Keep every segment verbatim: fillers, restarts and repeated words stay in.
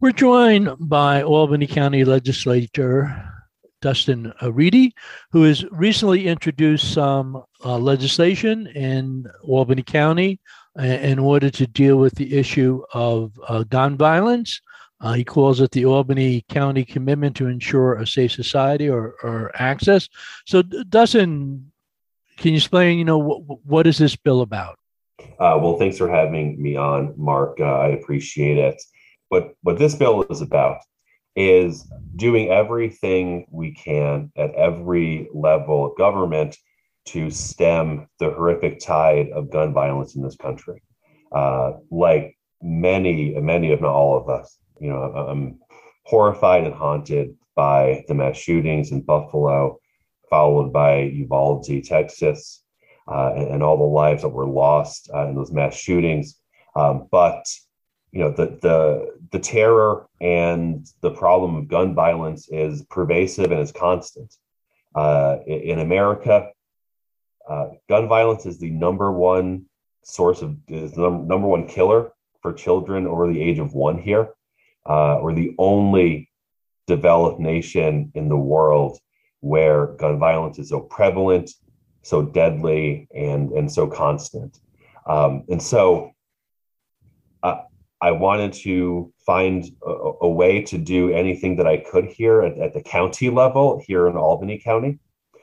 We're joined by Albany County Legislator Dustin Reedy, who has recently introduced some uh, legislation in Albany County in order to deal with the issue of uh, gun violence. Uh, he calls it the Albany County Commitment to Ensure a Safe Society, or, or access. So, Dustin, can you explain, you know, what, what is this bill about? Uh, well, thanks for having me on, Mark. Uh, I appreciate it. But what this bill is about is doing everything we can at every level of government to stem the horrific tide of gun violence in this country. Uh, like many, many, if not all of us, you know, I'm horrified and haunted by the mass shootings in Buffalo, followed by Uvalde, Texas, uh, and, and all the lives that were lost uh, in those mass shootings. Um, but you know, the the the terror and the problem of gun violence is pervasive and is constant. Uh, in America, uh, gun violence is the number one source of is the number one killer for children over the age of one here. Uh, we're the only developed nation in the world where gun violence is so prevalent, so deadly, and and so constant. Um, and so uh, I wanted to find a, a way to do anything that I could here at, at the county level here in Albany County.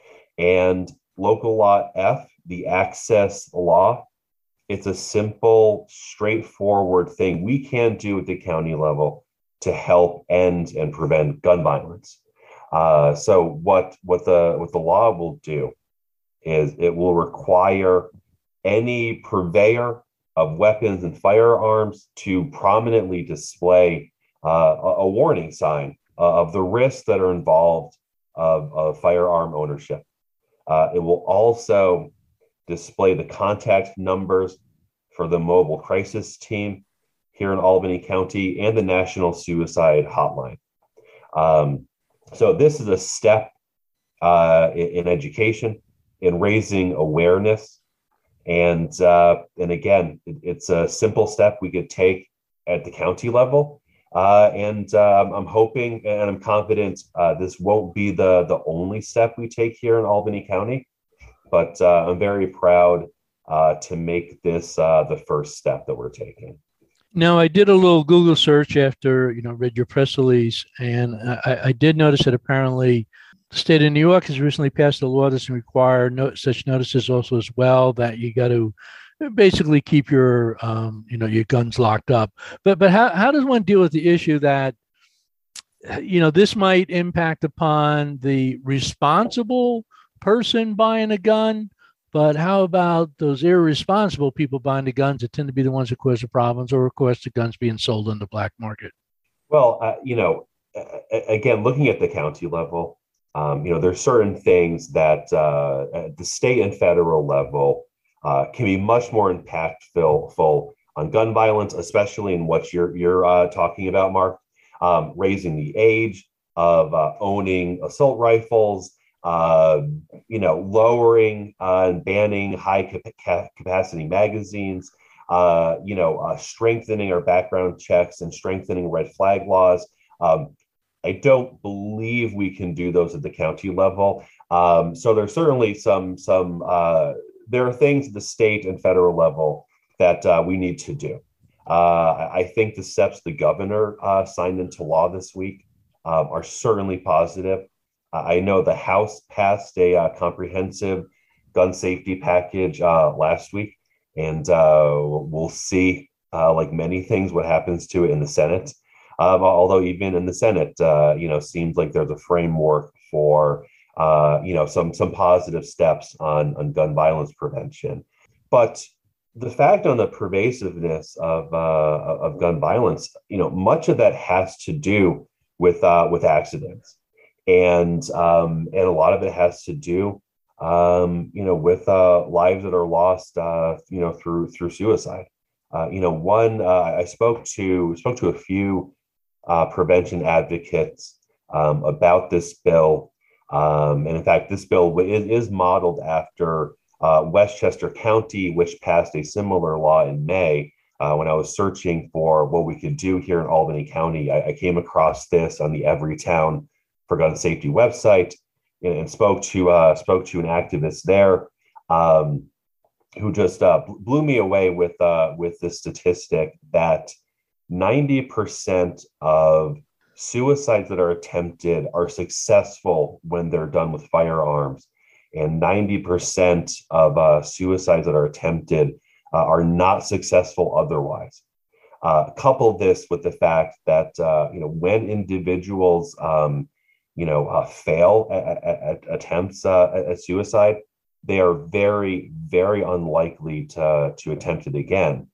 And local law F, the access law, it's a simple, straightforward thing we can do at the county level to help end and prevent gun violence. Uh, so what what the what the law will do is it will require any purveyor of weapons and firearms to prominently display uh, a, a warning sign uh, of the risks that are involved of, of firearm ownership. Uh, it will also display the contact numbers for the mobile crisis team here in Albany County and the National Suicide Hotline. Um, so this is a step uh, in, in education, in raising awareness. And uh, and again, it, it's a simple step we could take at the county level. Uh, and uh, I'm hoping and I'm confident uh, this won't be the, the only step we take here in Albany County. But uh, I'm very proud uh, to make this uh, the first step that we're taking. Now, I did a little Google search after, you know, read your press release, and I, I did notice that apparently the state of New York has recently passed a law that require no, such notices also as well, that you got to basically keep your, um, you know, your guns locked up. But but how, how does one deal with the issue that, you know, this might impact upon the responsible person buying a gun, but how about those irresponsible people buying the guns that tend to be the ones that cause the problems, or of course the guns being sold on the black market? Well, uh, you know, again, looking at the county level, Um, you know, there's certain things that uh, at the state and federal level uh, can be much more impactful on gun violence, especially in what you're you're uh, talking about, Mark. Um, raising the age of uh, owning assault rifles, uh, you know, lowering uh, and banning high cap- capacity magazines, uh, you know, uh, strengthening our background checks and strengthening red flag laws. Um, I don't believe we can do those at the county level. Um, so there's certainly some, some uh, there are things at the state and federal level that uh, we need to do. Uh, I think the steps the governor uh, signed into law this week um, are certainly positive. Uh, I know the House passed a uh, comprehensive gun safety package uh, last week, and uh, we'll see, uh, like many things, what happens to it in the Senate. Um, although even in the Senate, uh, you know, seems like there's a framework for, uh, you know, some some positive steps on, on gun violence prevention. But the fact on the pervasiveness of uh, of gun violence, you know, much of that has to do with uh, with accidents, and um, and a lot of it has to do, um, you know, with uh, lives that are lost, uh, you know, through through suicide. Uh, you know, one uh, I spoke to spoke to a few Uh, prevention advocates um, about this bill. Um, and in fact, this bill is, is modeled after uh, Westchester County, which passed a similar law in May, Uh, when I was searching for what we could do here in Albany County, I, I came across this on the Everytown for Gun Safety website, and, and spoke to uh, spoke to an activist there, um, who just uh, blew me away with uh, with the statistic that ninety percent of suicides that are attempted are successful when they're done with firearms, and ninety percent of uh, suicides that are attempted uh, are not successful otherwise. Uh, couple this with the fact that uh, you know when individuals um, you know uh, fail at, at, at attempts uh, at suicide, they are very, very unlikely to to attempt it again.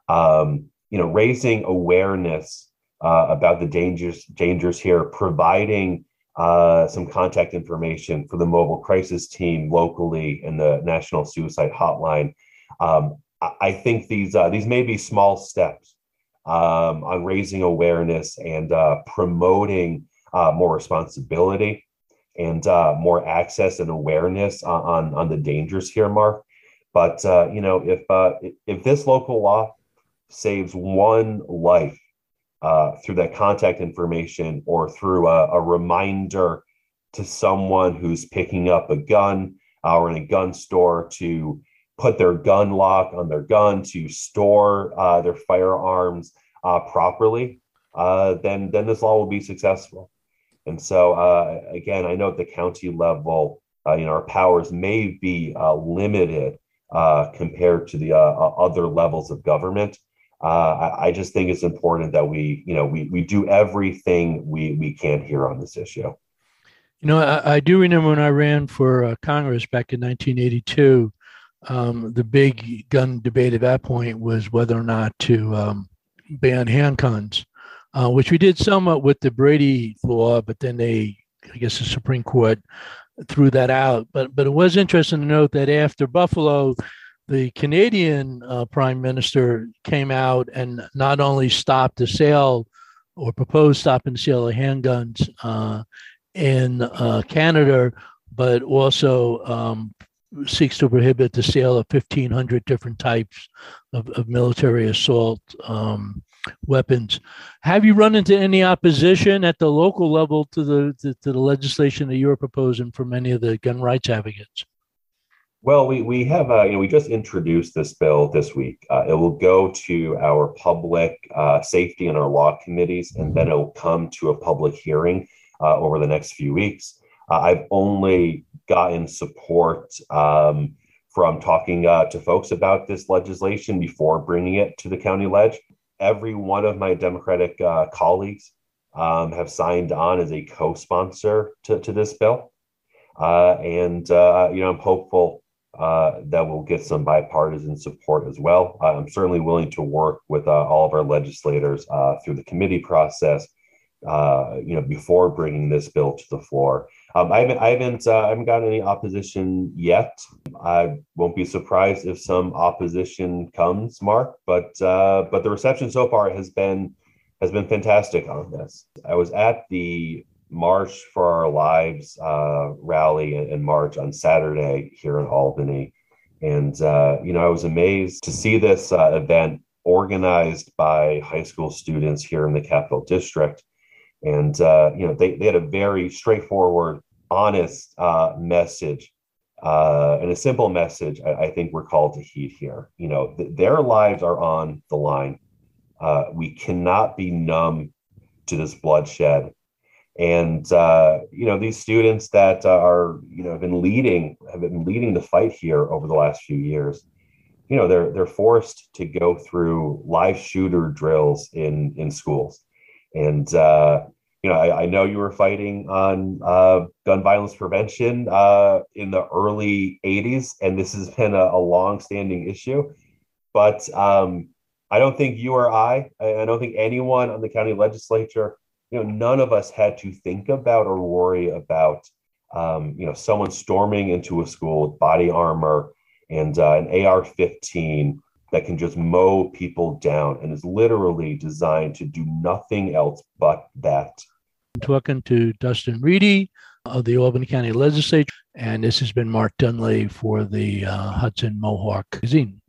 Um, you know, raising awareness uh, about the dangers dangers here, providing uh, some contact information for the mobile crisis team locally and the National Suicide Hotline. Um, I, I think these uh, these may be small steps um, on raising awareness and uh, promoting uh, more responsibility and uh, more access and awareness on, on, on the dangers here, Mark. But uh, you know, if uh, if this local law saves one life uh, through that contact information or through a, a reminder to someone who's picking up a gun uh, or in a gun store to put their gun lock on their gun, to store uh, their firearms uh, properly, uh, then then this law will be successful. And so, uh, again, I know at the county level, uh, you know, our powers may be uh, limited uh, compared to the uh, other levels of government. Uh, I, I just think it's important that we, you know, we we do everything we we can here on this issue. You know, I, I do remember when I ran for uh, Congress back in nineteen eighty-two, um, the big gun debate at that point was whether or not to um, ban handguns. Uh, which we did somewhat with the Brady law, but then they, I guess the Supreme Court threw that out. But but it was interesting to note that after Buffalo, the Canadian uh, Prime Minister came out and not only stopped the sale or proposed stopping the sale of handguns uh, in uh, Canada, but also um, seeks to prohibit the sale of fifteen hundred different types of, of military assault um, weapons. Have you run into any opposition at the local level to the to, to the legislation that you're proposing from any of the gun rights advocates? Well, we we have uh, you know we just introduced this bill this week. Uh, it will go to our public uh, safety and our law committees, and then it will come to a public hearing uh, over the next few weeks. Uh, I've only gotten support um, from talking uh, to folks about this legislation before bringing it to the county ledge. Every one of my Democratic uh, colleagues um, have signed on as a co-sponsor to, to this bill. Uh, and, uh, you know, I'm hopeful uh, that we'll get some bipartisan support as well. Uh, I'm certainly willing to work with uh, all of our legislators uh, through the committee process, uh, you know, before bringing this bill to the floor. Um, I haven't, I haven't, uh, I haven't gotten any opposition yet. I won't be surprised if some opposition comes, Mark. But uh, but the reception so far has been has been fantastic on this. I was at the March for Our Lives uh, rally and march on Saturday here in Albany, and uh, you know I was amazed to see this uh, event organized by high school students here in the Capital District. And, uh, you know, they, they had a very straightforward, honest uh, message uh, and a simple message I, I think we're called to heed here. You know, th- their lives are on the line. Uh, we cannot be numb to this bloodshed. And, uh, you know, these students that are, you know, have been leading, have been leading the fight here over the last few years, you know, they're they're forced to go through live shooter drills in, in schools. And, uh, you know, I, I know you were fighting on uh, gun violence prevention uh, in the early eighties, and this has been a, a long-standing issue. But um, I don't think you or I, I don't think anyone on the county legislature, you know, none of us had to think about or worry about, um, you know, someone storming into a school with body armor and uh, an A R fifteen that can just mow people down and is literally designed to do nothing else but that. I'm talking to Dustin Reedy of the Albany County Legislature, and this has been Mark Dunlea for the uh, Hudson Mohawk Magazine.